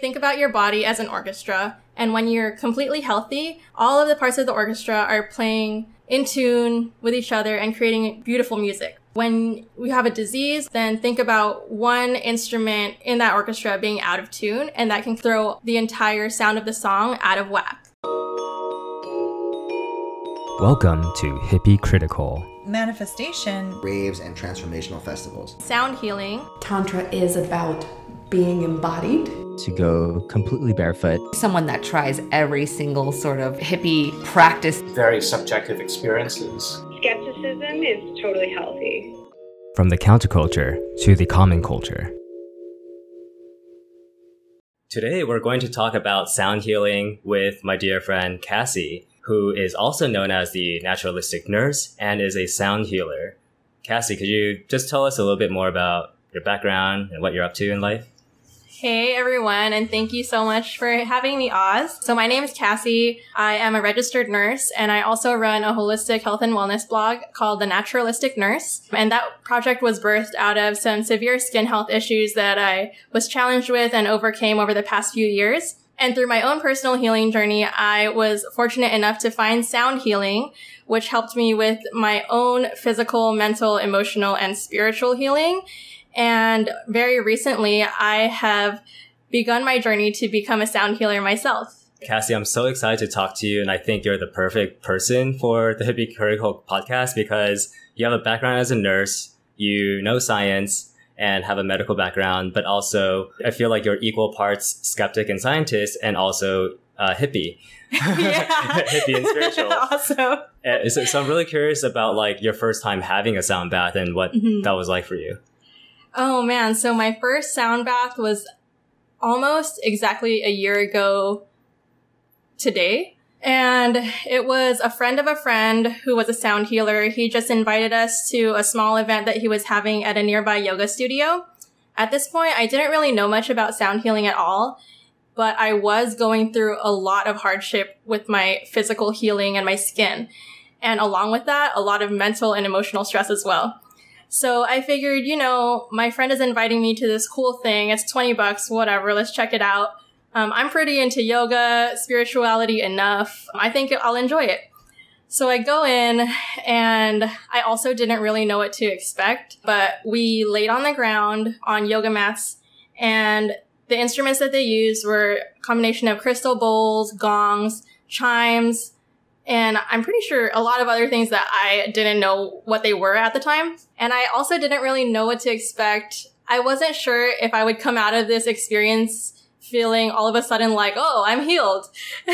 Think about your body as an orchestra, and when you're completely healthy, all of the parts of the orchestra are playing in tune with each other and creating beautiful music. When we have a disease, then think about one instrument in that orchestra being out of tune, and that can throw the entire sound of the song out of whack. Welcome to Hippie Critical. Manifestation, raves, and transformational festivals. Sound healing. Tantra is about being embodied. To go completely barefoot. Someone that tries every single sort of hippie practice. Very subjective experiences. Skepticism is totally healthy. From the counterculture to the common culture. Today we're going to talk about sound healing with my dear friend Cassie, who is also known as the naturalistic nurse and is a sound healer. Cassie, could you just tell us a little bit more about your background and what you're up to in life? Hey everyone, and thank you so much for having me, Oz. So my name is Cassie. I am a registered nurse, and I also run a holistic health and wellness blog called The Naturalistic Nurse. And that project was birthed out of some severe skin health issues that I was challenged with and overcame over the past few years. And through my own personal healing journey, I was fortunate enough to find sound healing, which helped me with my own physical, mental, emotional, and spiritual healing. And very recently, I have begun my journey to become a sound healer myself. Cassie, I'm so excited to talk to you, and I think you're the perfect person for the Hippie Critical podcast because you have a background as a nurse, you know science, and have a medical background, but also I feel like you're equal parts skeptic and scientist and also hippie. Hippie and spiritual. Also. So I'm really curious about like your first time having a sound bath and what that was like for you. Oh man, so my first sound bath was almost exactly a year ago today. And it was a friend of a friend who was a sound healer. He just invited us to a small event that he was having at a nearby yoga studio. At this point, I didn't really know much about sound healing at all, but I was going through a lot of hardship with my physical healing and my skin. And along with that, a lot of mental and emotional stress as well. So I figured, my friend is inviting me to this cool thing. It's $20, whatever. Let's check it out. I'm pretty into yoga, spirituality enough. I think I'll enjoy it. So I go in and I also didn't really know what to expect, but we laid on the ground on yoga mats and the instruments that they used were a combination of crystal bowls, gongs, chimes, and I'm pretty sure a lot of other things that I didn't know what they were at the time. And I also didn't really know what to expect. I wasn't sure if I would come out of this experience feeling all of a sudden like, oh, I'm healed.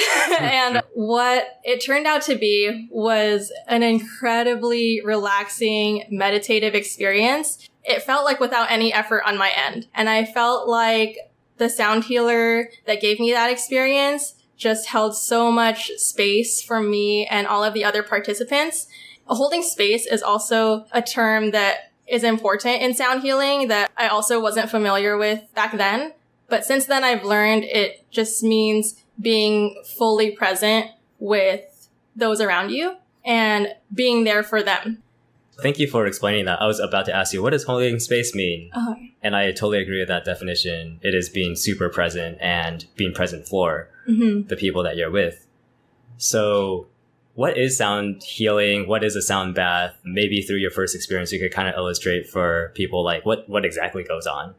And what it turned out to be was an incredibly relaxing, meditative experience. It felt like without any effort on my end. And I felt like the sound healer that gave me that experience just held so much space for me and all of the other participants. Holding space is also a term that is important in sound healing that I also wasn't familiar with back then. But since then, I've learned it just means being fully present with those around you and being there for them. Thank you for explaining that. I was about to ask you, what does holding space mean? Oh. And I totally agree with that definition. It is being super present and being present for the people that you're with. So what is sound healing? What is a sound bath? Maybe through your first experience, you could kind of illustrate for people like what exactly goes on.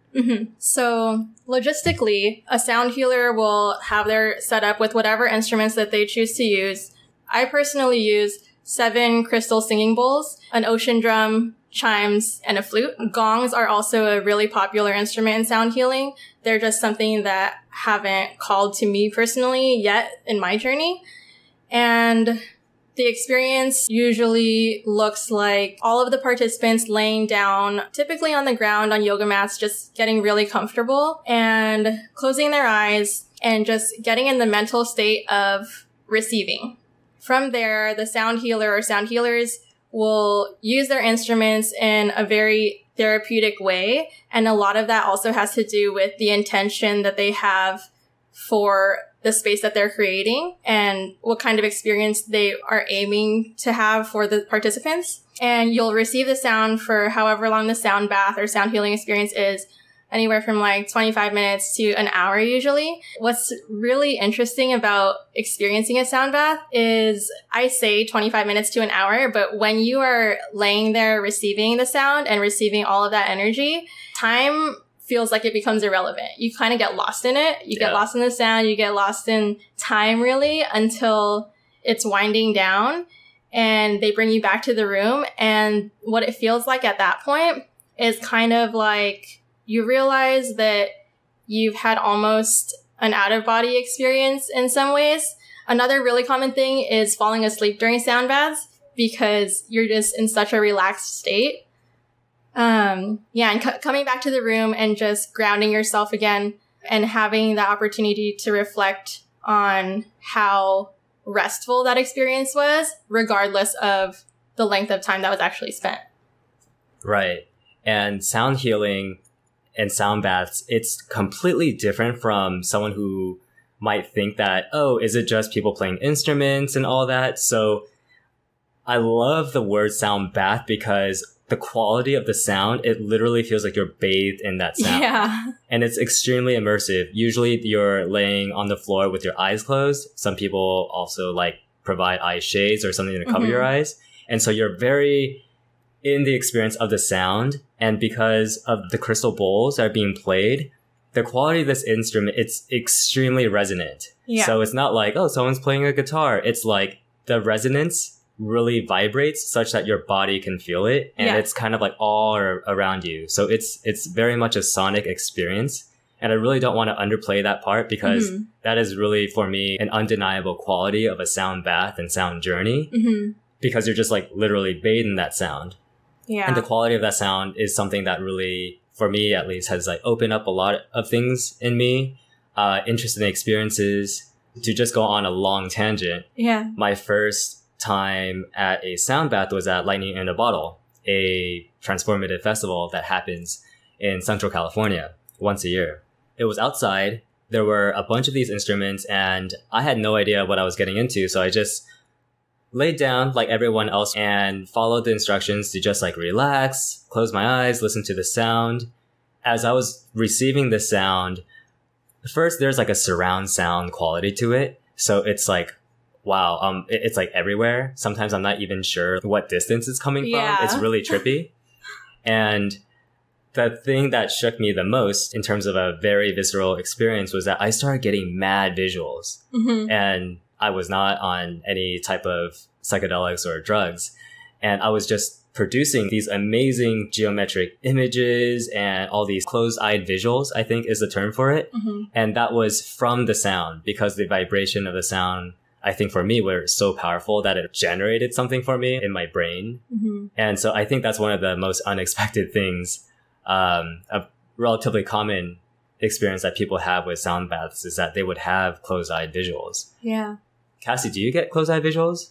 So logistically, a sound healer will have their setup with whatever instruments that they choose to use. I personally use 7 crystal singing bowls, an ocean drum, chimes, and a flute. Gongs are also a really popular instrument in sound healing. They're just something that haven't called to me personally yet in my journey. And the experience usually looks like all of the participants laying down, typically on the ground on yoga mats, just getting really comfortable and closing their eyes and just getting in the mental state of receiving. From there, the sound healer or sound healers will use their instruments in a very therapeutic way. And a lot of that also has to do with the intention that they have for the space that they're creating and what kind of experience they are aiming to have for the participants. And you'll receive the sound for however long the sound bath or sound healing experience is. anywhere from like 25 minutes to an hour usually. What's really interesting about experiencing a sound bath is I say 25 minutes to an hour, but when you are laying there receiving the sound and receiving all of that energy, time feels like it becomes irrelevant. You kind of get lost in it. You get lost in the sound. You get lost in time really until it's winding down and they bring you back to the room. And what it feels like at that point is kind of like you realize that you've had almost an out-of-body experience in some ways. Another really common thing is falling asleep during sound baths because you're just in such a relaxed state. And coming back to the room and just grounding yourself again and having the opportunity to reflect on how restful that experience was, regardless of the length of time that was actually spent. Right. And sound healing and sound baths, it's completely different from someone who might think that, oh, is it just people playing instruments and all that? So I love the word sound bath because the quality of the sound, it literally feels like you're bathed in that sound. Yeah. And it's extremely immersive. Usually you're laying on the floor with your eyes closed. Some people also like provide eye shades or something to cover your eyes. And so you're very in the experience of the sound. And because of the crystal bowls that are being played, the quality of this instrument, it's extremely resonant. Yeah. So it's not like, oh, someone's playing a guitar. It's like the resonance really vibrates such that your body can feel it. And it's kind of like all around you. So it's very much a sonic experience. And I really don't want to underplay that part because that is really, for me, an undeniable quality of a sound bath and sound journey because you're just like literally bathed in that sound. Yeah. And the quality of that sound is something that really, for me at least, has like opened up a lot of things in me, interesting experiences. To just go on a long tangent. Yeah. My first time at a sound bath was at Lightning in a Bottle, a transformative festival that happens in Central California once a year. It was outside. There were a bunch of these instruments and I had no idea what I was getting into. So I just laid down like everyone else and followed the instructions to just like relax, close my eyes, listen to the sound. As I was receiving the sound, first there's like a surround sound quality to it. So it's like, wow, it's like everywhere. Sometimes I'm not even sure what distance it's coming from. It's really trippy. And the thing that shook me the most in terms of a very visceral experience was that I started getting mad visuals. And I was not on any type of psychedelics or drugs. And I was just producing these amazing geometric images and all these closed-eyed visuals, I think is the term for it. And that was from the sound because the vibration of the sound, I think for me, were so powerful that it generated something for me in my brain. And so I think that's one of the most unexpected things, a relatively common experience that people have with sound baths is that they would have closed-eyed visuals. Yeah. Cassie, do you get closed-eyed visuals?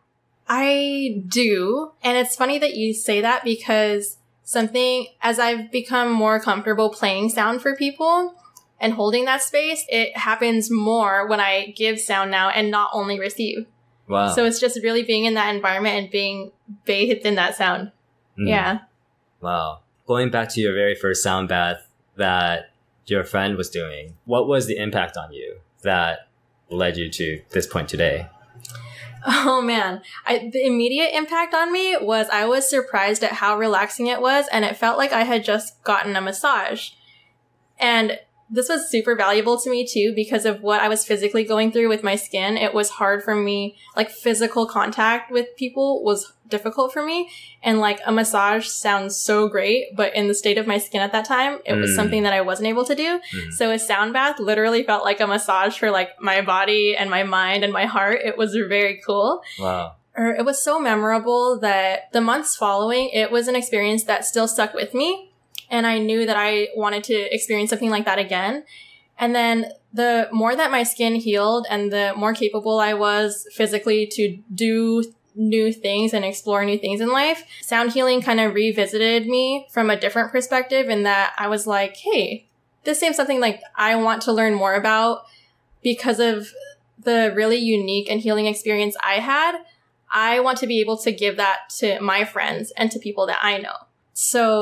I do. And it's funny that you say that because as I've become more comfortable playing sound for people and holding that space, it happens more when I give sound now and not only receive. Wow. So it's just really being in that environment and being bathed in that sound. Yeah. Wow. Going back to your very first sound bath that your friend was doing, what was the impact on you that led you to this point today? Oh man, the immediate impact on me was I was surprised at how relaxing it was, and it felt like I had just gotten a massage. And this was super valuable to me too because of what I was physically going through with my skin. It was hard for me, like physical contact with people was difficult for me. And like a massage sounds so great, but in the state of my skin at that time, it was something that I wasn't able to do. So a sound bath literally felt like a massage for like my body and my mind and my heart. It was very cool. Wow. It was so memorable that the months following, it was an experience that still stuck with me. And I knew that I wanted to experience something like that again. And then the more that my skin healed and the more capable I was physically to do new things and explore new things in life, sound healing kind of revisited me from a different perspective in that I was like, hey, this seems something like I want to learn more about because of the really unique and healing experience I had. I want to be able to give that to my friends and to people that I know. So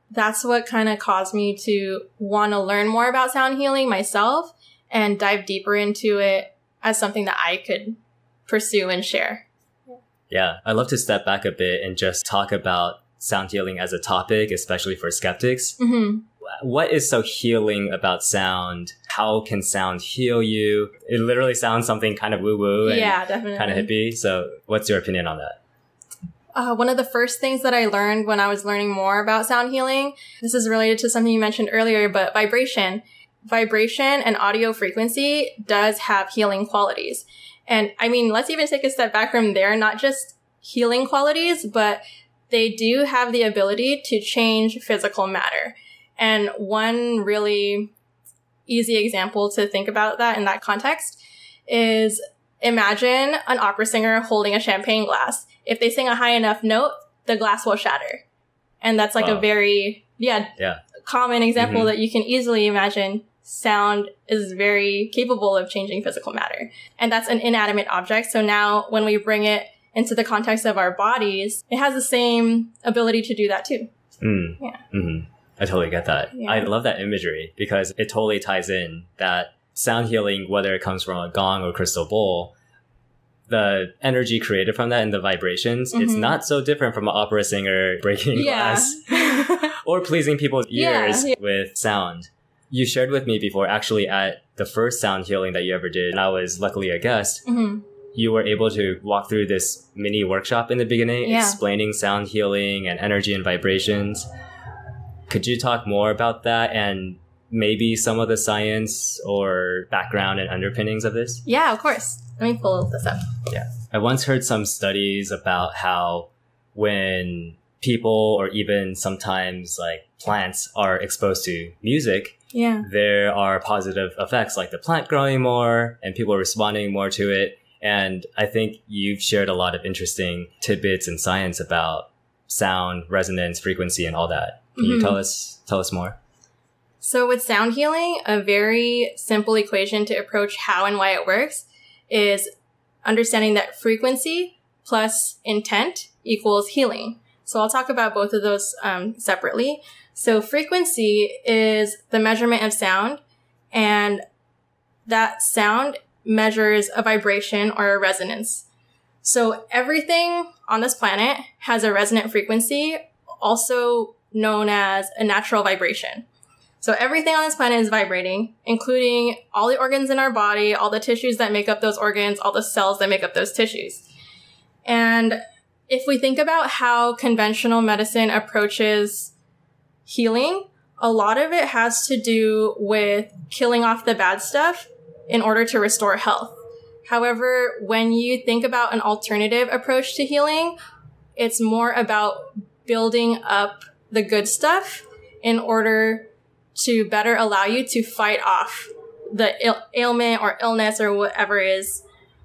that's what kind of caused me to want to learn more about sound healing myself and dive deeper into it as something that I could pursue and share. Yeah, I'd love to step back a bit and just talk about sound healing as a topic, especially for skeptics. Mm-hmm. What is so healing about sound? How can sound heal you? It literally sounds something kind of woo-woo and definitely. kind of hippie. So what's your opinion on that? One of the first things that I learned when I was learning more about sound healing, this is related to something you mentioned earlier, but vibration. Vibration and audio frequency does have healing qualities. And I mean, let's even take a step back from there, not just healing qualities, but they do have the ability to change physical matter. And one really easy example to think about that in that context is imagine an opera singer holding a champagne glass. If they sing a high enough note, the glass will shatter. And that's like a very, common example that you can easily imagine. Sound is very capable of changing physical matter. And that's an inanimate object. So now when we bring it into the context of our bodies, it has the same ability to do that too. Yeah. Mm-hmm. I totally get that. Yeah. I love that imagery because it totally ties in that sound healing, whether it comes from a gong or crystal bowl, the energy created from that and the vibrations, it's not so different from an opera singer breaking glass or pleasing people's ears with sound. You shared with me before, actually at the first sound healing that you ever did, and I was luckily a guest, you were able to walk through this mini workshop in the beginning, explaining sound healing and energy and vibrations. Could you talk more about that and maybe some of the science or background and underpinnings of this? Yeah, of course. Let me pull this up. Yeah. I once heard some studies about how when people or even sometimes like plants are exposed to music, there are positive effects like the plant growing more and people responding more to it. And I think you've shared a lot of interesting tidbits in science about sound, resonance, frequency, and all that. Can you tell us more? So with sound healing, a very simple equation to approach how and why it works is understanding that frequency plus intent equals healing. So I'll talk about both of those separately. So frequency is the measurement of sound, and that sound measures a vibration or a resonance. So everything on this planet has a resonant frequency, also known as a natural vibration. So everything on this planet is vibrating, including all the organs in our body, all the tissues that make up those organs, all the cells that make up those tissues. And if we think about how conventional medicine approaches healing, a lot of it has to do with killing off the bad stuff in order to restore health. However, when you think about an alternative approach to healing, it's more about building up the good stuff in order to better allow you to fight off the ailment or illness or whatever is,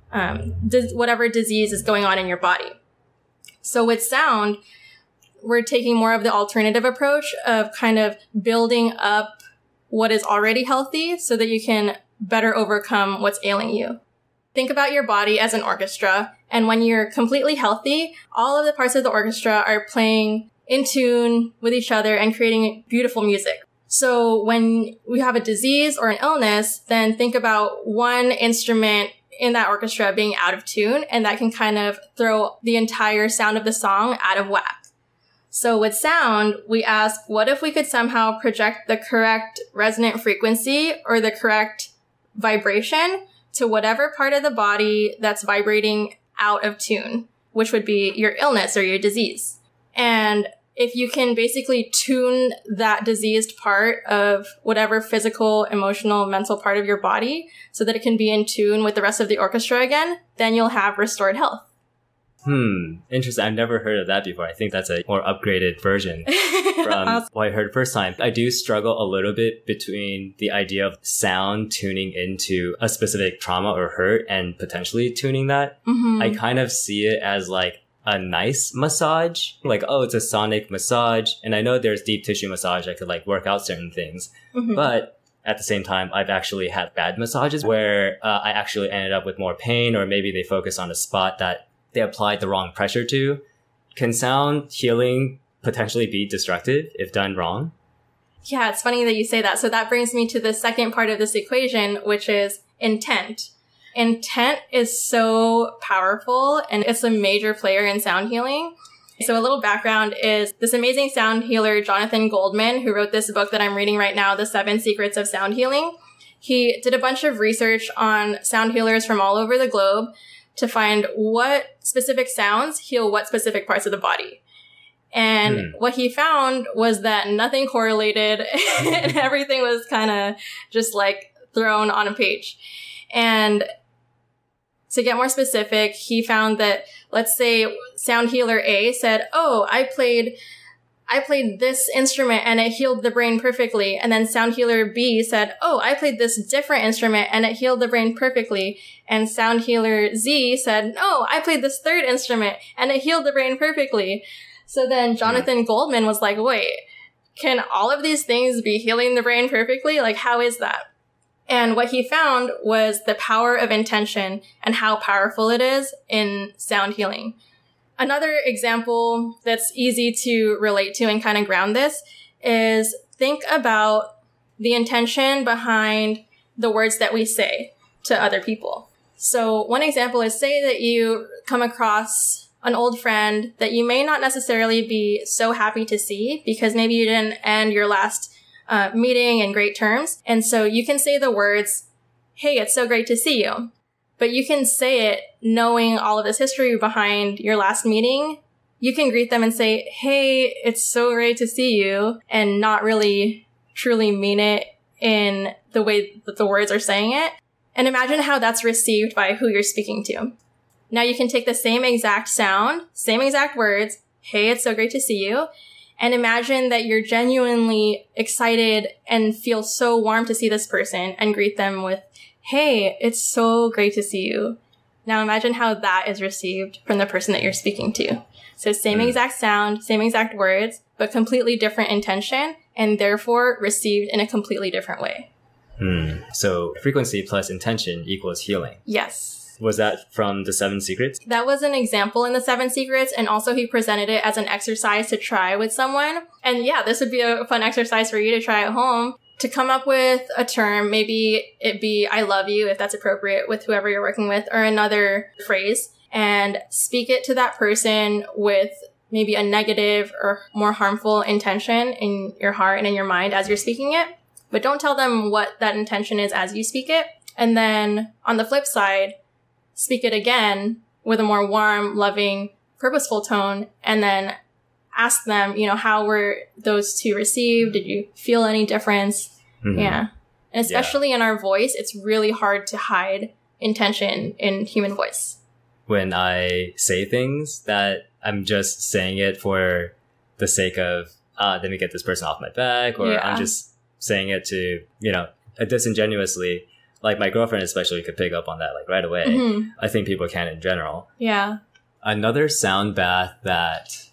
whatever disease is going on in your body. So with sound, we're taking more of the alternative approach of kind of building up what is already healthy so that you can better overcome what's ailing you. Think about your body as an orchestra, and when you're completely healthy, all of the parts of the orchestra are playing in tune with each other and creating beautiful music. So when we have a disease or an illness, then think about one instrument in that orchestra being out of tune, and that can kind of throw the entire sound of the song out of whack. So with sound, we ask, what if we could somehow project the correct resonant frequency or the correct vibration to whatever part of the body that's vibrating out of tune, which would be your illness or your disease. And if you can basically tune that diseased part of whatever physical, emotional, mental part of your body so that it can be in tune with the rest of the orchestra again, then you'll have restored health. Interesting. I've never heard of that before. I think that's a more upgraded version from what I heard first time. I do struggle a little bit between the idea of sound tuning into a specific trauma or hurt and potentially tuning that. I kind of see it as like a nice massage, like, oh, it's a sonic massage. And I know there's deep tissue massage that could like work out certain things, but at the same time, I've actually had bad massages where I actually ended up with more pain, or maybe they focus on a spot that they applied the wrong pressure to. Can sound healing potentially be destructive if done wrong. Yeah, it's funny that you say that. So that brings me to the second part of this equation, which is intent. Intent is so powerful, and it's a major player in sound healing. So a little background is this amazing sound healer, Jonathan Goldman, who wrote this book that I'm reading right now, The 7 Secrets of Sound Healing. He did a bunch of research on sound healers from all over the globe to find what specific sounds heal what specific parts of the body. And what he found was that nothing correlated and everything was kind of just like thrown on a page. And to get more specific, he found that, let's say sound healer A said, oh, I played this instrument and it healed the brain perfectly. And then sound healer B said, oh, I played this different instrument and it healed the brain perfectly. And sound healer Z said, oh, I played this third instrument and it healed the brain perfectly. So then Jonathan Goldman was like, wait, can all of these things be healing the brain perfectly? Like, how is that? And what he found was the power of intention and how powerful it is in sound healing. Another example that's easy to relate to and kind of ground this is think about the intention behind the words that we say to other people. So one example is, say that you come across an old friend that you may not necessarily be so happy to see because maybe you didn't end your last meeting in great terms. And so you can say the words, hey, it's so great to see you. But you can say it knowing all of this history behind your last meeting. You can greet them and say, hey, it's so great to see you, and not really truly mean it in the way that the words are saying it. And imagine how that's received by who you're speaking to. Now you can take the same exact sound, same exact words, hey, it's so great to see you, and imagine that you're genuinely excited and feel so warm to see this person and greet them with, hey, it's so great to see you. Now imagine how that is received from the person that you're speaking to. So same exact sound, same exact words, but completely different intention, and therefore received in a completely different way. So frequency plus intention equals healing. Yes. Was that from the 7 Secrets? That was an example in the 7 Secrets, and also he presented it as an exercise to try with someone. And yeah, this would be a fun exercise for you to try at home, to come up with a term. Maybe it be I love you, if that's appropriate with whoever you're working with, or another phrase, and speak it to that person with maybe a negative or more harmful intention in your heart and in your mind as you're speaking it. But don't tell them what that intention is as you speak it. And then on the flip side, speak it again with a more warm, loving, purposeful tone, and then ask them, how were those two received? Did you feel any difference? Yeah. And especially in our voice, it's really hard to hide intention in human voice. When I say things that I'm just saying it for the sake of, let me get this person off my back, or I'm just saying it to, disingenuously, like my girlfriend especially could pick up on that like right away. I think people can in general. Yeah. Another sound bath that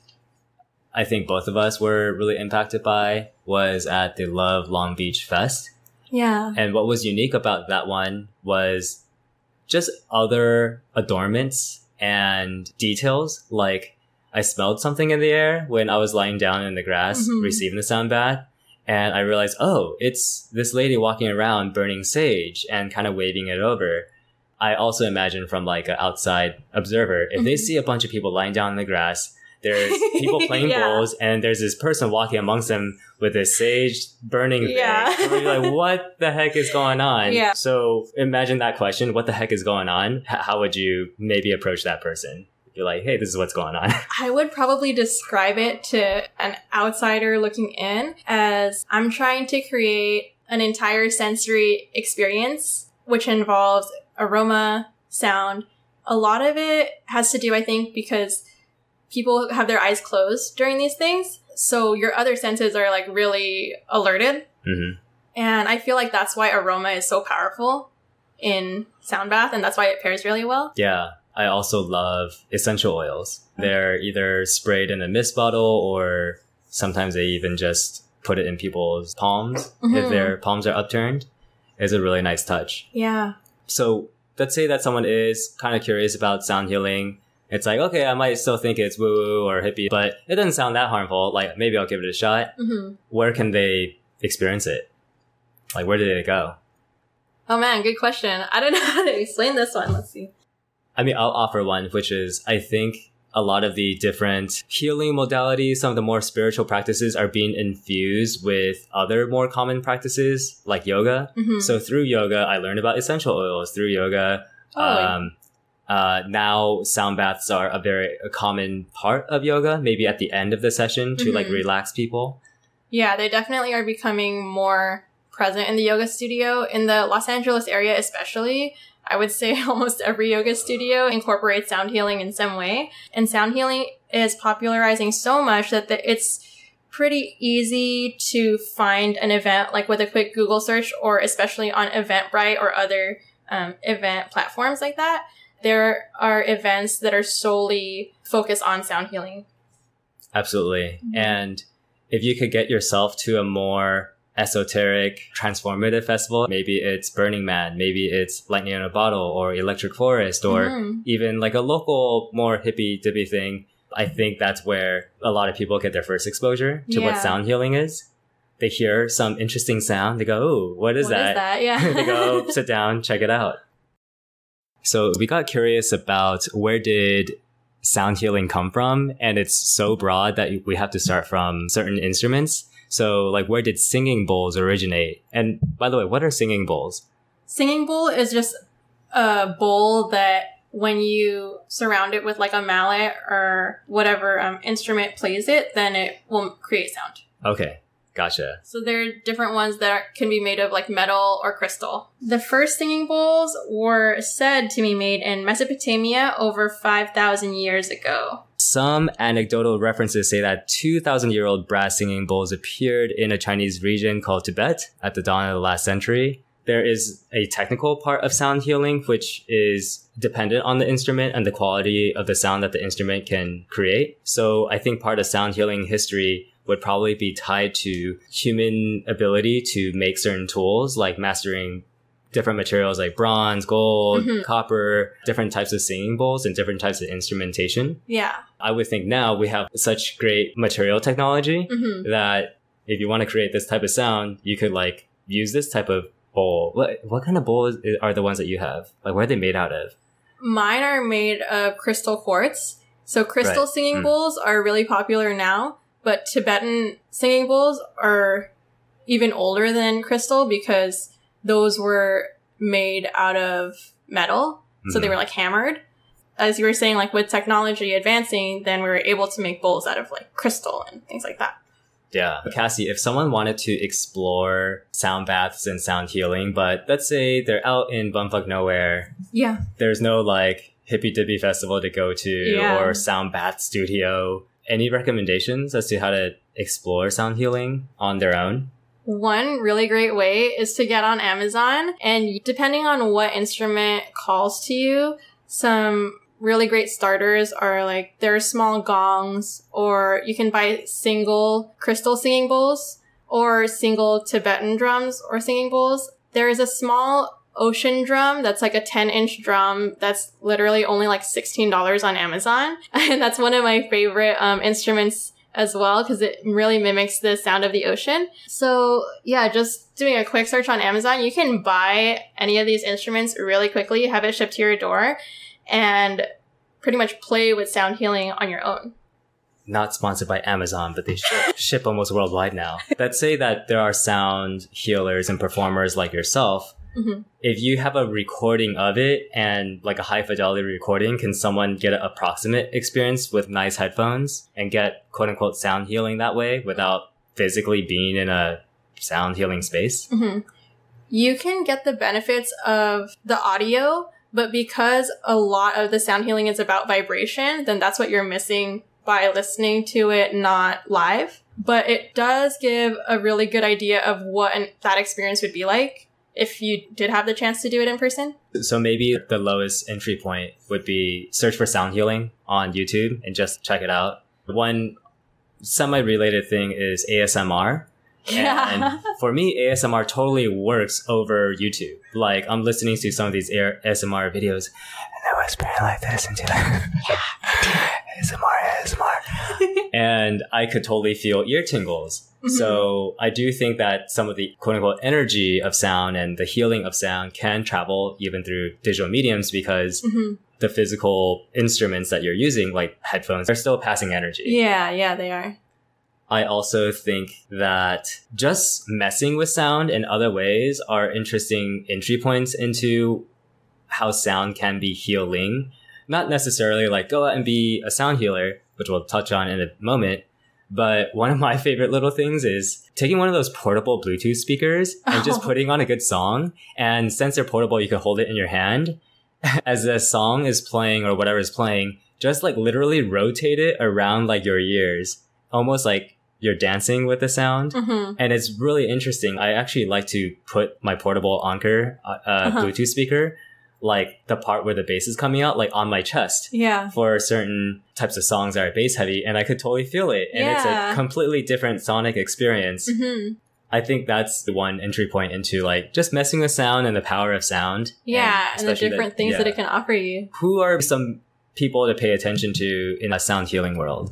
I think both of us were really impacted by was at the Love Long Beach Fest. Yeah. And what was unique about that one was just other adornments and details. Like I smelled something in the air when I was lying down in the grass receiving the sound bath. And I realized, oh, it's this lady walking around burning sage and kind of waving it over. I also imagine from like an outside observer, if they see a bunch of people lying down in the grass, there's people playing bowls, and there's this person walking amongst them with this sage burning thing. And you're like, what the heck is going on? Yeah. So imagine that question, what the heck is going on? How would you maybe approach that person? You're like, hey, this is what's going on. I would probably describe it to an outsider looking in as I'm trying to create an entire sensory experience, which involves aroma, sound. A lot of it has to do, I think, because people have their eyes closed during these things. So your other senses are like really alerted. And I feel like that's why aroma is so powerful in sound bath, and that's why it pairs really well. Yeah. I also love essential oils. They're either sprayed in a mist bottle, or sometimes they even just put it in people's palms if their palms are upturned. It's a really nice touch. Yeah. So let's say that someone is kind of curious about sound healing. It's like, okay, I might still think it's woo-woo or hippie, but it doesn't sound that harmful. Like, maybe I'll give it a shot. Mm-hmm. Where can they experience it? Like, where did it go? Oh man, good question. I don't know how to explain this one. Let's see. I mean, I'll offer one, which is, I think a lot of the different healing modalities, some of the more spiritual practices are being infused with other more common practices like yoga. Mm-hmm. So through yoga, I learned about essential oils. Through yoga, now sound baths are a common part of yoga, maybe at the end of the session to like relax people. Yeah, they definitely are becoming more present in the yoga studio. In the Los Angeles area especially, I would say almost every yoga studio incorporates sound healing in some way. And sound healing is popularizing so much that it's pretty easy to find an event like with a quick Google search, or especially on Eventbrite or other event platforms like that. There are events that are solely focused on sound healing. Absolutely. Mm-hmm. And if you could get yourself to a more esoteric, transformative festival, maybe it's Burning Man, maybe it's Lightning in a Bottle or Electric Forest, or even like a local, more hippy-dippy thing, I think that's where a lot of people get their first exposure to what sound healing is. They hear some interesting sound, they go, "Oh, what is that?" Yeah. They go sit down, check it out. So we got curious about where did sound healing come from? And it's so broad that we have to start from certain instruments. So like, where did singing bowls originate? And by the way, what are singing bowls? Singing bowl is just a bowl that when you surround it with like a mallet or whatever instrument plays it, then it will create sound. Okay. Gotcha. So there are different ones that can be made of like metal or crystal. The first singing bowls were said to be made in Mesopotamia over 5,000 years ago. Some anecdotal references say that 2,000-year-old brass singing bowls appeared in a Chinese region called Tibet at the dawn of the last century. There is a technical part of sound healing, which is dependent on the instrument and the quality of the sound that the instrument can create. So I think part of sound healing history would probably be tied to human ability to make certain tools, like mastering different materials like bronze, gold, copper, different types of singing bowls and different types of instrumentation. Yeah. I would think now we have such great material technology that if you want to create this type of sound, you could like use this type of bowl. What kind of bowls are the ones that you have? Like, where are they made out of? Mine are made of crystal quartz. So crystal singing bowls are really popular now. But Tibetan singing bowls are even older than crystal because those were made out of metal. So they were like hammered. As you were saying, like with technology advancing, then we were able to make bowls out of like crystal and things like that. Yeah. Cassie, if someone wanted to explore sound baths and sound healing, but let's say they're out in bumfuck nowhere. Yeah. There's no like hippy dippy festival to go to or sound bath studio. Any recommendations as to how to explore sound healing on their own? One really great way is to get on Amazon, and depending on what instrument calls to you, some really great starters are like there are small gongs, or you can buy single crystal singing bowls or single Tibetan drums or singing bowls. There is a small ocean drum that's like a 10-inch drum that's literally only like $16 on Amazon. And that's one of my favorite instruments as well because it really mimics the sound of the ocean. So yeah, just doing a quick search on Amazon, you can buy any of these instruments really quickly, have it shipped to your door, and pretty much play with sound healing on your own. Not sponsored by Amazon, but they ship almost worldwide now. Let's say that there are sound healers and performers like yourself. If you have a recording of it and like a high fidelity recording, can someone get an approximate experience with nice headphones and get quote unquote sound healing that way without physically being in a sound healing space? You can get the benefits of the audio, but because a lot of the sound healing is about vibration, then that's what you're missing by listening to it not live. But it does give a really good idea of what that experience would be like if you did have the chance to do it in person. So maybe the lowest entry point would be search for sound healing on YouTube and just check it out. One semi-related thing is ASMR. Yeah. And for me, ASMR totally works over YouTube. Like I'm listening to some of these ASMR videos and there whispering like this into that. ASMR. And I could totally feel ear tingles. Mm-hmm. So I do think that some of the quote unquote energy of sound and the healing of sound can travel even through digital mediums because the physical instruments that you're using, like headphones, are still passing energy. Yeah, they are. I also think that just messing with sound in other ways are interesting entry points into how sound can be healing. Not necessarily like go out and be a sound healer, which we'll touch on in a moment. But one of my favorite little things is taking one of those portable Bluetooth speakers and just putting on a good song. And since they're portable, you can hold it in your hand. As the song is playing or whatever is playing, just like literally rotate it around like your ears, almost like you're dancing with the sound. And it's really interesting. I actually like to put my portable Anker Bluetooth speaker, like the part where the bass is coming out, like on my chest. Yeah. For certain types of songs that are bass heavy, and I could totally feel it. And it's a completely different sonic experience. I think that's the one entry point into like just messing with sound and the power of sound. Yeah, and the different things that it can offer you. Who are some people to pay attention to in a sound healing world?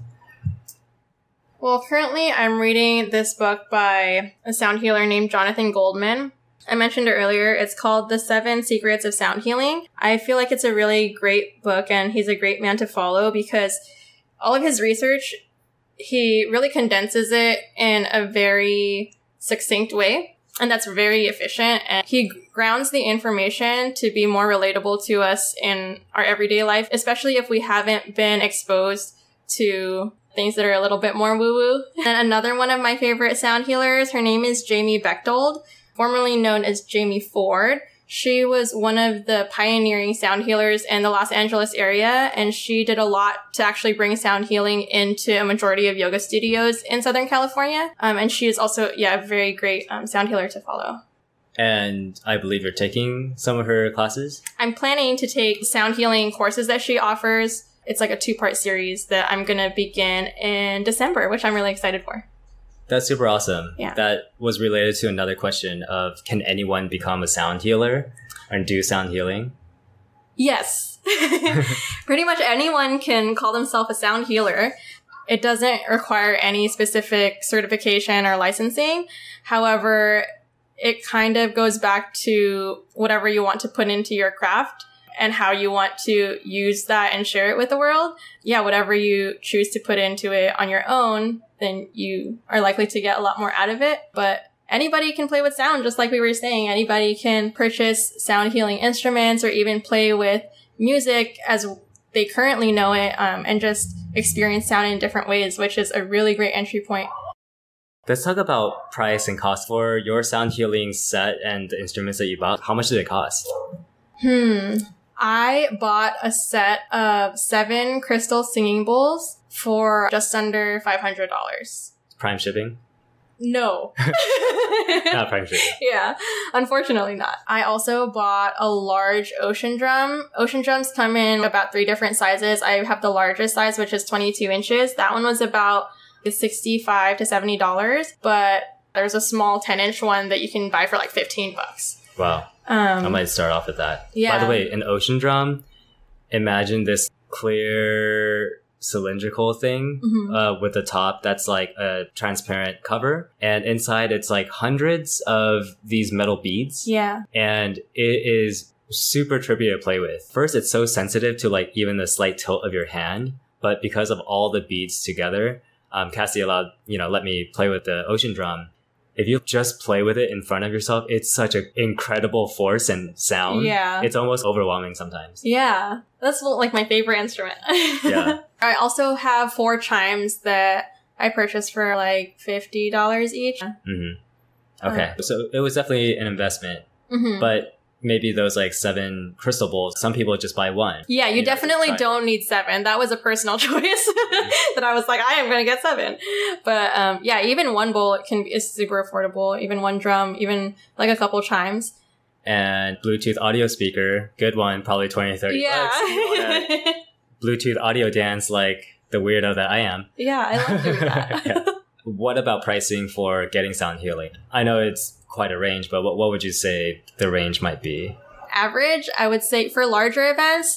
Well, currently I'm reading this book by a sound healer named Jonathan Goldman. I mentioned it earlier. It's called The 7 Secrets of Sound Healing. I feel like it's a really great book and he's a great man to follow because all of his research, he really condenses it in a very succinct way. And that's very efficient. And he grounds the information to be more relatable to us in our everyday life, especially if we haven't been exposed to things that are a little bit more woo-woo. And another one of my favorite sound healers, her name is Jamie Bechtold, formerly known as Jamie Ford. She was one of the pioneering sound healers in the Los Angeles area, and she did a lot to actually bring sound healing into a majority of yoga studios in Southern California. And she is also, a very great sound healer to follow. And I believe you're taking some of her classes? I'm planning to take sound healing courses that she offers. It's like a 2-part series that I'm going to begin in December, which I'm really excited for. That's super awesome. Yeah. That was related to another question of, can anyone become a sound healer and do sound healing? Yes. Pretty much anyone can call themselves a sound healer. It doesn't require any specific certification or licensing. However, it kind of goes back to whatever you want to put into your craft and how you want to use that and share it with the world. Yeah, whatever you choose to put into it on your own, then you are likely to get a lot more out of it. But anybody can play with sound, just like we were saying. Anybody can purchase sound healing instruments or even play with music as they currently know it, and just experience sound in different ways, which is a really great entry point. Let's talk about price and cost for your sound healing set and the instruments that you bought. How much did it cost? I bought a set of 7 crystal singing bowls for just under $500. Prime shipping? No. Not prime shipping. Yeah, unfortunately not. I also bought a large ocean drum. Ocean drums come in about 3 different sizes. I have the largest size, which is 22 inches. That one was about $65 to $70, but there's a small 10-inch one that you can buy for like $15. Wow. I might start off with that. Yeah. By the way, an ocean drum, imagine this clear cylindrical thing with the top that's like a transparent cover. And inside it's like hundreds of these metal beads. Yeah. And it is super trippy to play with. First, it's so sensitive to like even the slight tilt of your hand. But because of all the beads together, Cassie let me play with the ocean drum. If you just play with it in front of yourself, it's such an incredible force and sound. Yeah. It's almost overwhelming sometimes. Yeah. That's like my favorite instrument. Yeah. I also have 4 chimes that I purchased for like $50 each. Okay. So it was definitely an investment. But maybe those like 7 crystal bowls, some people just buy one. Yeah, you definitely don't need 7. That was a personal choice that I was like, I am going to get 7. But even one bowl is super affordable. Even one drum, even like a couple chimes. And Bluetooth audio speaker, good one, probably 20 or 30 bucks. Bluetooth audio dance like the weirdo that I am. Yeah, I love doing that. What about pricing for getting sound healing? I know it's quite a range, but what would you say the range might be? Average, I would say for larger events,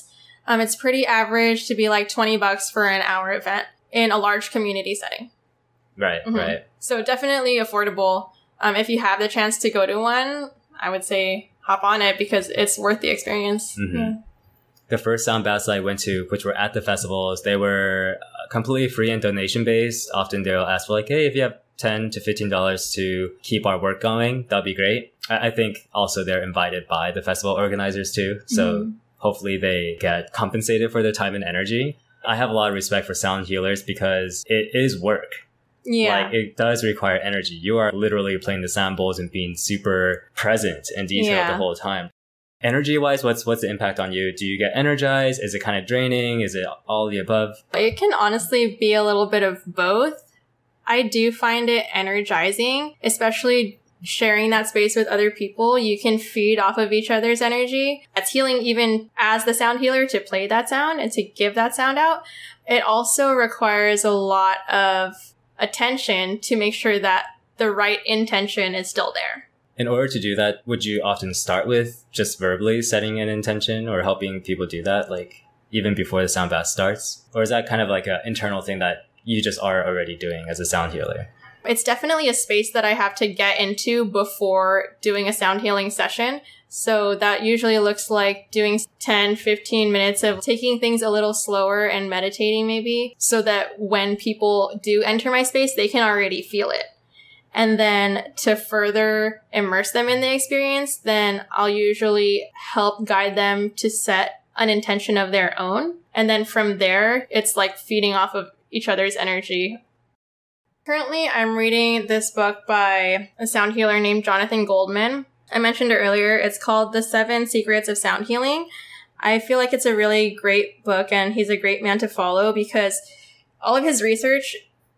It's pretty average to be like $20 for an hour event in a large community setting. Right, right. So definitely affordable. If you have the chance to go to one, I would say hop on it because it's worth the experience. Yeah. The first sound baths I went to, which were at the festivals, they were completely free and donation based. Often they'll ask for like, hey, if you have $10 to $15 to keep our work going, that'd be great. I think also they're invited by the festival organizers too. So hopefully they get compensated for their time and energy. I have a lot of respect for sound healers because it is work. Yeah. Like, it does require energy. You are literally playing the sound bowls and being super present and detailed the whole time. Energy-wise, what's the impact on you? Do you get energized? Is it kind of draining? Is it all the above? It can honestly be a little bit of both. I do find it energizing, especially sharing that space with other people. You can feed off of each other's energy. It's healing even as the sound healer to play that sound and to give that sound out. It also requires a lot of attention to make sure that the right intention is still there. In order to do that, would you often start with just verbally setting an intention or helping people do that, like even before the sound bath starts? Or is that kind of like an internal thing that you just are already doing as a sound healer? It's definitely a space that I have to get into before doing a sound healing session. So that usually looks like doing 10, 15 minutes of taking things a little slower and meditating maybe, so that when people do enter my space, they can already feel it. And then to further immerse them in the experience, then I'll usually help guide them to set an intention of their own. And then from there, it's like feeding off of each other's energy. Currently, I'm reading this book by a sound healer named Jonathan Goldman. I mentioned it earlier. It's called The 7 Secrets of Sound Healing. I feel like it's a really great book, and he's a great man to follow because all of his research,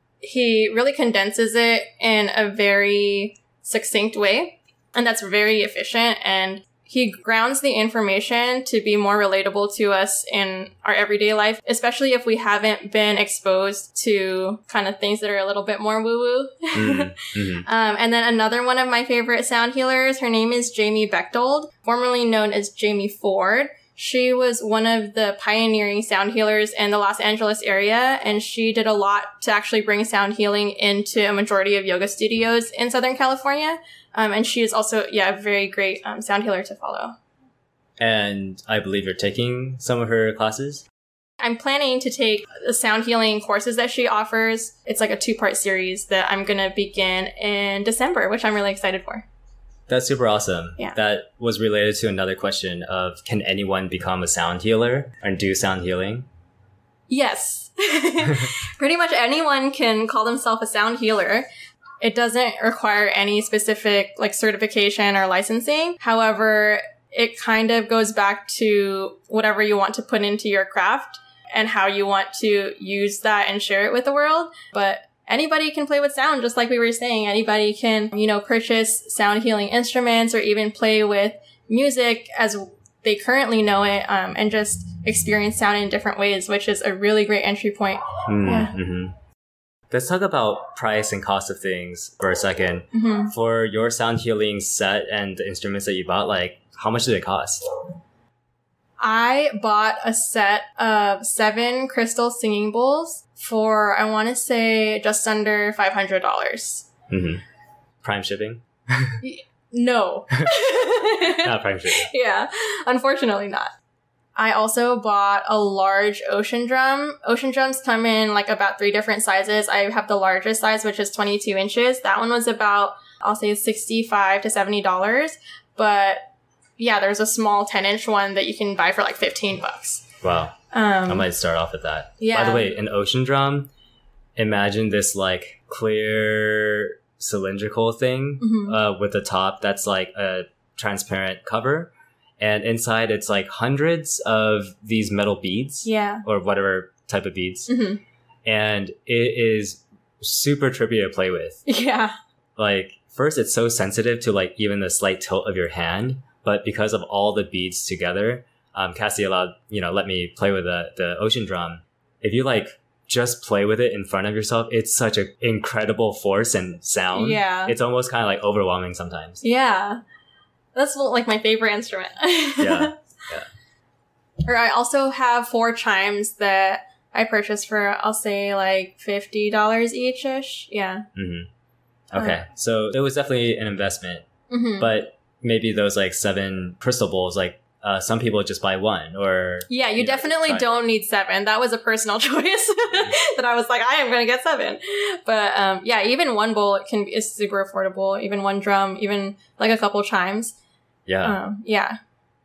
he really condenses it in a very succinct way, and that's very efficient, and he grounds the information to be more relatable to us in our everyday life, especially if we haven't been exposed to kind of things that are a little bit more woo-woo. And then another one of my favorite sound healers, her name is Jamie Bechtold, formerly known as Jamie Ford. She was one of the pioneering sound healers in the Los Angeles area, and she did a lot to actually bring sound healing into a majority of yoga studios in Southern California. And she is also, a very great sound healer to follow. And I believe you're taking some of her classes? I'm planning to take the sound healing courses that she offers. It's like a 2-part series that I'm going to begin in December, which I'm really excited for. That's super awesome. Yeah. That was related to another question of, can anyone become a sound healer and do sound healing? Yes. Pretty much anyone can call themselves a sound healer. It doesn't require any specific like certification or licensing. However, it kind of goes back to whatever you want to put into your craft and how you want to use that and share it with the world. But anybody can play with sound, just like we were saying. Anybody can, purchase sound healing instruments or even play with music as they currently know it, and just experience sound in different ways, which is a really great entry point. Let's talk about price and cost of things for a second. For your sound healing set and the instruments that you bought, like, how much did it cost? I bought a set of 7 crystal singing bowls for, I want to say, just under $500. Prime shipping? No. Not prime shipping. Yeah, unfortunately not. I also bought a large ocean drum. Ocean drums come in like about 3 different sizes. I have the largest size, which is 22 inches. That one was about, I'll say $65 to $70. But yeah, there's a small 10-inch one that you can buy for like $15. Wow. I might start off with that. Yeah. By the way, an ocean drum, imagine this like clear cylindrical thing with the top that's like a transparent cover. And inside, it's like hundreds of these metal beads. Yeah. Or whatever type of beads. And it is super trippy to play with. Yeah. Like, first, it's so sensitive to like even the slight tilt of your hand. But because of all the beads together, Cassie let me play with the ocean drum. If you like just play with it in front of yourself, it's such an incredible force and sound. Yeah. It's almost kind of like overwhelming sometimes. Yeah. That's like my favorite instrument. Yeah. Or I also have 4 chimes that I purchased for, I'll say, like $50 each-ish. Yeah. Mm-hmm. Okay. So it was definitely an investment. Mm-hmm. But maybe those like 7 crystal bowls, like some people just buy 1 or... Yeah, you definitely try. don't need 7. That was a personal choice that I was like, I am going to get 7. But yeah, even 1 bowl is super affordable. Even 1 drum, even like a couple chimes. Yeah. Yeah.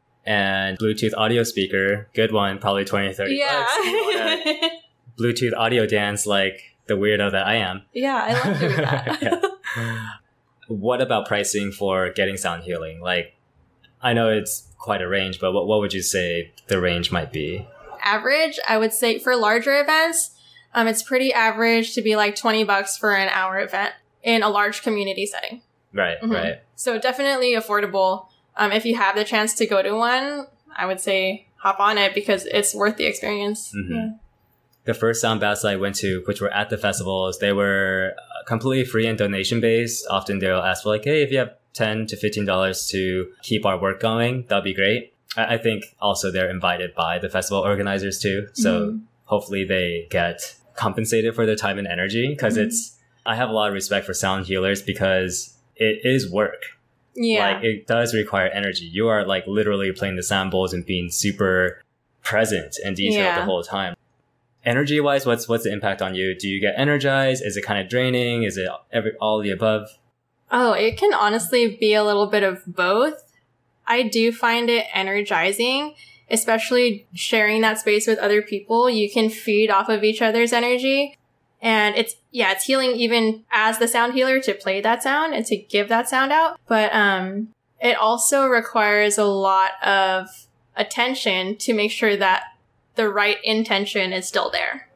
And Bluetooth audio speaker, good one, probably 20 or 30 bucks. You wanna Bluetooth audio dance like the weirdo that I am. Yeah, I love doing that. What about pricing for getting sound healing? Like, I know it's quite a range, but what would you say the range might be? Average, I would say for larger events, it's pretty average to be like $20 for an hour event in a large community setting. Right, right. So definitely affordable. If you have the chance to go to one, I would say hop on it because it's worth the experience. Mm-hmm. Yeah. The first sound baths I went to, which were at the festivals, they were completely free and donation based. Often they'll ask for like, hey, if you have $10 to $15 to keep our work going, that'd be great. I think also they're invited by the festival organizers too. So hopefully they get compensated for their time and energy because I have a lot of respect for sound healers because it is work. Yeah. Like it does require energy. You are like literally playing the sound bowls and being super present and detailed the whole time. Energy wise, what's the impact on you? Do you get energized? Is it kind of draining? Is it all of the above? Oh, it can honestly be a little bit of both. I do find it energizing, especially sharing that space with other people. You can feed off of each other's energy. And it's healing even as the sound healer to play that sound and to give that sound out. But it also requires a lot of attention to make sure that the right intention is still there.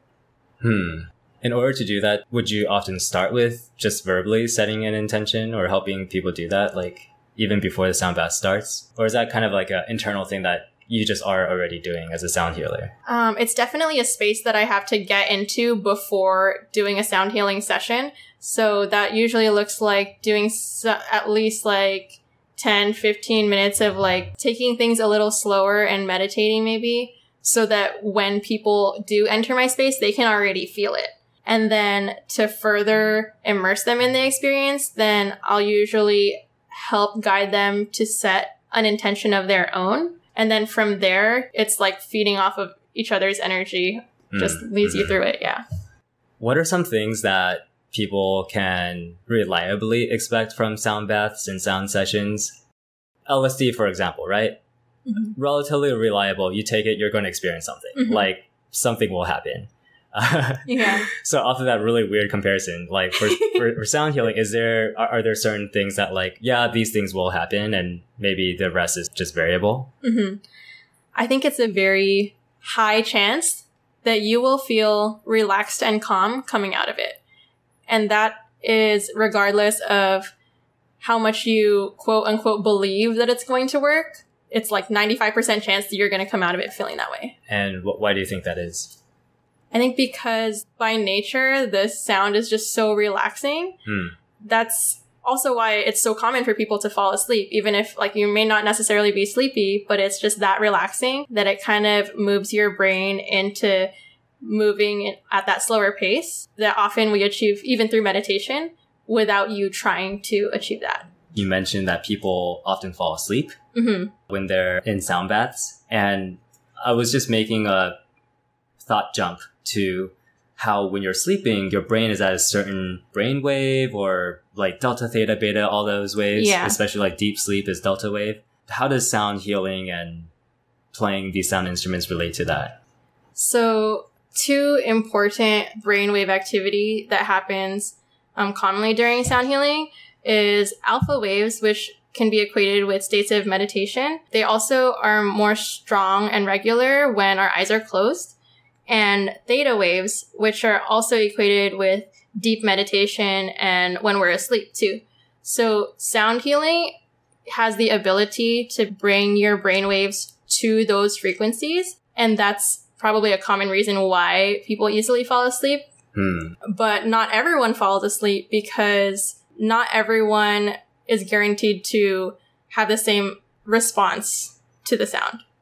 In order to do that, would you often start with just verbally setting an intention or helping people do that, like even before the sound bath starts? Or is that kind of like an internal thing that you just are already doing as a sound healer? It's definitely a space that I have to get into before doing a sound healing session. So that usually looks like doing at least like 10, 15 minutes of like taking things a little slower and meditating maybe so that when people do enter my space, they can already feel it. And then to further immerse them in the experience, then I'll usually help guide them to set an intention of their own. And then from there, it's like feeding off of each other's energy, just leads you through it. Yeah. What are some things that people can reliably expect from sound baths and sound sessions? LSD, for example, right? Relatively reliable. You take it, you're going to experience something. Like something will happen. So off of that really weird comparison, like for sound healing, are there certain things that like, yeah, these things will happen and maybe the rest is just variable? I think it's a very high chance that you will feel relaxed and calm coming out of it. And that is regardless of how much you quote unquote believe that it's going to work. It's like 95% chance that you're going to come out of it feeling that way. And why do you think that is? I think because by nature, the sound is just so relaxing. That's also why it's so common for people to fall asleep, even if like you may not necessarily be sleepy, but it's just that relaxing that it kind of moves your brain into moving at that slower pace that often we achieve even through meditation without you trying to achieve that. You mentioned that people often fall asleep when they're in sound baths. And I was just making a thought jump to how when you're sleeping, your brain is at a certain brain wave or like delta, theta, beta, all those waves, especially like deep sleep is delta wave. How does sound healing and playing these sound instruments relate to that? So 2 important brainwave activity that happens commonly during sound healing is alpha waves, which can be equated with states of meditation. They also are more strong and regular when our eyes are closed. And theta waves, which are also equated with deep meditation and when we're asleep too. So sound healing has the ability to bring your brainwaves to those frequencies. And that's probably a common reason why people easily fall asleep. But not everyone falls asleep because not everyone is guaranteed to have the same response to the sound.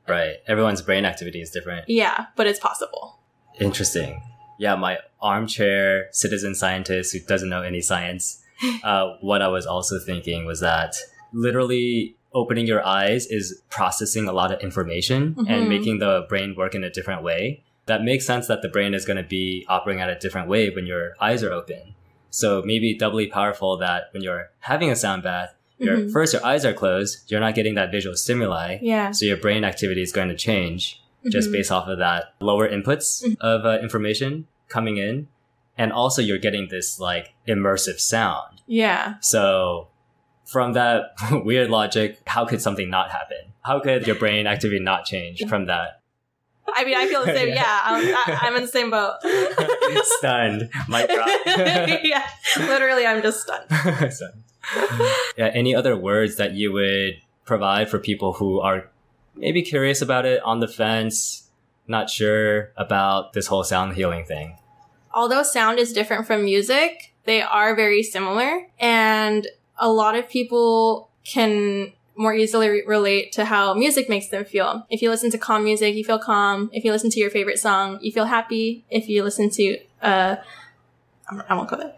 Right. Everyone's brain activity is different. Yeah, but it's possible. Interesting. Yeah, my armchair citizen scientist who doesn't know any science, what I was also thinking was that literally opening your eyes is processing a lot of information and making the brain work in a different way. That makes sense that the brain is going to be operating at a different way when your eyes are open. So maybe doubly powerful that when you're having a sound bath, first your eyes are closed, you're not getting that visual stimuli. Yeah. So your brain activity is going to change just based off of that lower inputs of information coming in. And also you're getting this like immersive sound. Yeah. So from that weird logic, how could something not happen? How could your brain activity not change from that? I mean, I feel the same. Yeah, I'm in the same boat. Stunned. Mic drop. Yeah, literally, I'm just stunned. Stunned. Yeah, any other words that you would provide for people who are maybe curious about it, on the fence, not sure about this whole sound healing thing? Although sound is different from music, they are very similar. And a lot of people can more easily relate to how music makes them feel. If you listen to calm music, you feel calm. If you listen to your favorite song, you feel happy. If you listen to, I won't go there.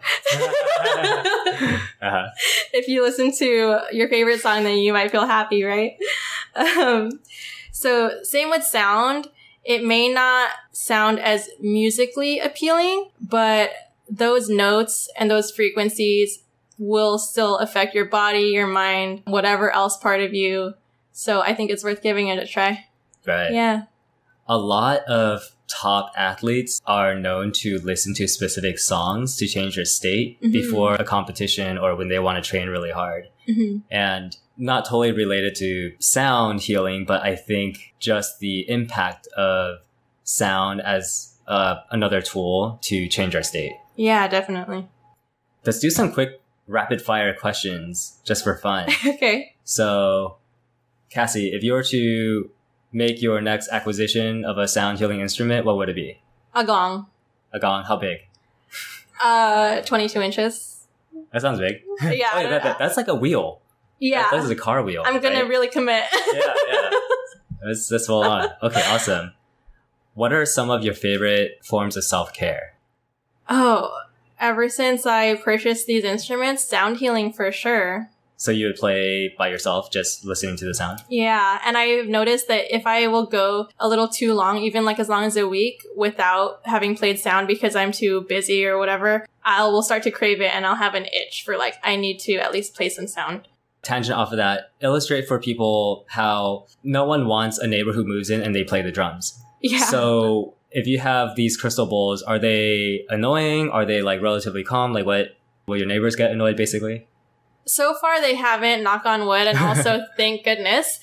If you listen to your favorite song, then you might feel happy, right? So same with sound. It may not sound as musically appealing, but those notes and those frequencies will still affect your body, your mind, whatever else part of you. So I think it's worth giving it a try. Right. Yeah. A lot of top athletes are known to listen to specific songs to change their state before a competition or when they want to train really hard. And not totally related to sound healing, but I think just the impact of sound as another tool to change our state. Yeah, definitely. Let's do some quick rapid fire questions just for fun. Okay. So, Cassie, if you were to make your next acquisition of a sound healing instrument, what would it be? A gong. A gong? How big? 22 inches. That sounds big. Yeah. Oh, that's like a wheel. Yeah. That's a car wheel. I'm gonna right? really commit. Yeah. That's full on. Okay, awesome. What are some of your favorite forms of self-care? Oh, ever since I purchased these instruments, sound healing for sure. So you would play by yourself, just listening to the sound? Yeah, and I've noticed that if I will go a little too long, even like as long as a week, without having played sound because I'm too busy or whatever, I will start to crave it and I'll have an itch for like, I need to at least play some sound. Tangent off of that, illustrate for people how no one wants a neighbor who moves in and they play the drums. Yeah. So if you have these crystal bowls, are they annoying? Are they like relatively calm? Like what, will your neighbors get annoyed basically? So far they haven't, knock on wood, and also thank goodness.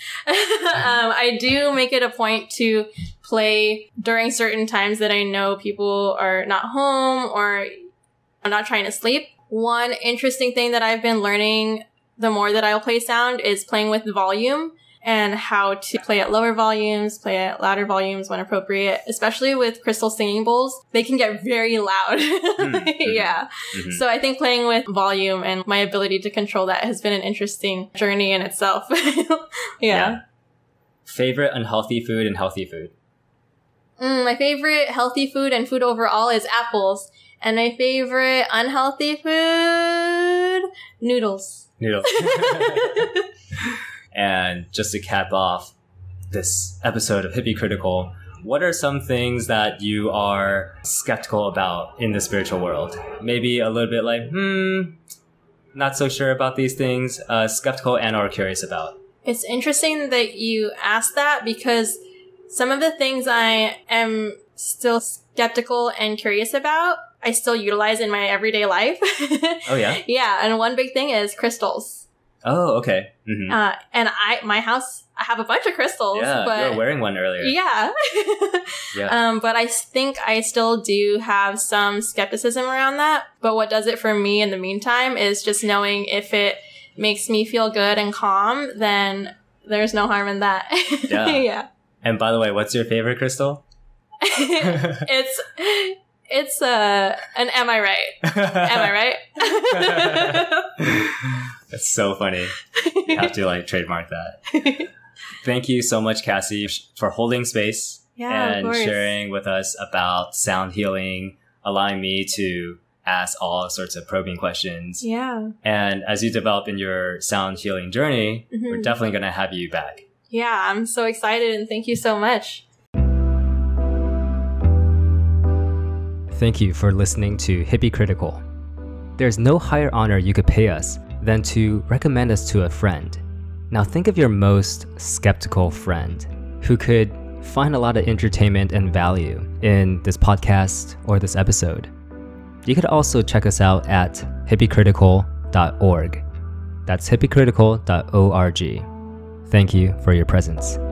I do make it a point to play during certain times that I know people are not home or I'm not trying to sleep. One interesting thing that I've been learning the more that I'll play sound is playing with volume and how to play at lower volumes, play at louder volumes when appropriate, especially with crystal singing bowls. They can get very loud. Yeah. So I think playing with volume and my ability to control that has been an interesting journey in itself. Yeah. Favorite unhealthy food and healthy food? My favorite healthy food and food overall is apples. And my favorite unhealthy food, noodles. Noodles. And just to cap off this episode of Hippie Critical, what are some things that you are skeptical about in the spiritual world? Maybe a little bit like, not so sure about these things, skeptical and or curious about. It's interesting that you asked that because some of the things I am still skeptical and curious about, I still utilize in my everyday life. Oh, yeah? Yeah, and one big thing is crystals. Oh, okay. And my house, I have a bunch of crystals. Yeah, but you were wearing one earlier. Yeah. Yeah. But I think I still do have some skepticism around that. But what does it for me in the meantime is just knowing if it makes me feel good and calm, then there's no harm in that. Yeah. Yeah. And by the way, what's your favorite crystal? It's an am I right? Am I right? That's so funny. You have to like trademark that. Thank you so much, Cassie, for holding space Yeah, of and course. sharing with us about sound healing, allowing me to ask all sorts of probing questions. Yeah. And as you develop in your sound healing journey, we're Mhm. definitely going to have you back. Yeah, I'm so excited and thank you so much. Thank you for listening to Hippie Critical. There's no higher honor you could pay us than to recommend us to a friend. Now think of your most skeptical friend who could find a lot of entertainment and value in this podcast or this episode. You could also check us out at hippiecritical.org. That's hippiecritical.org. Thank you for your presence.